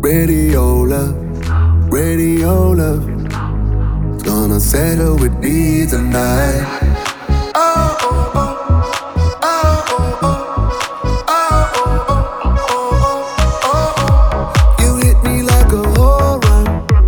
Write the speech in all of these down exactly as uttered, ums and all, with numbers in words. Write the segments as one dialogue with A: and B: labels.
A: Radio love, radio love, gonna settle with me tonight. Oh, oh, oh, oh, oh, oh, oh, oh, oh, oh. You hit me like a home run.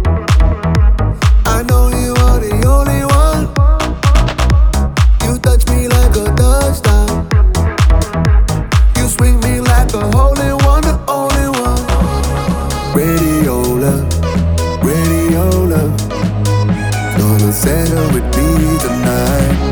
A: I know you are the only one. You touch me like a touchdown. You swing me like a holy one, the only one. Radio love, radio love, gonna settle with me tonight.